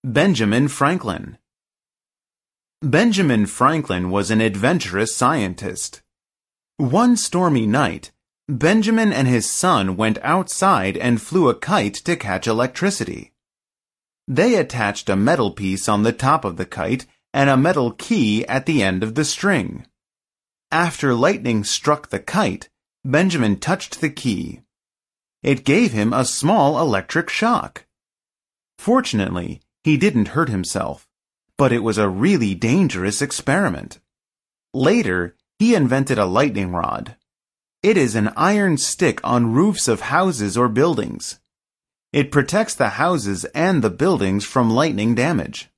Benjamin Franklin. Benjamin Franklin was an adventurous scientist. One stormy night, Benjamin and his son went outside and flew a kite to catch electricity. They attached a metal piece on the top of the kite and a metal key at the end of the string. After lightning struck the kite, Benjamin touched the key. It gave him a small electric shock. Fortunately, he didn't hurt himself, but it was a really dangerous experiment. Later, he invented a lightning rod. It is an iron stick on roofs of houses or buildings. It protects the houses and the buildings from lightning damage.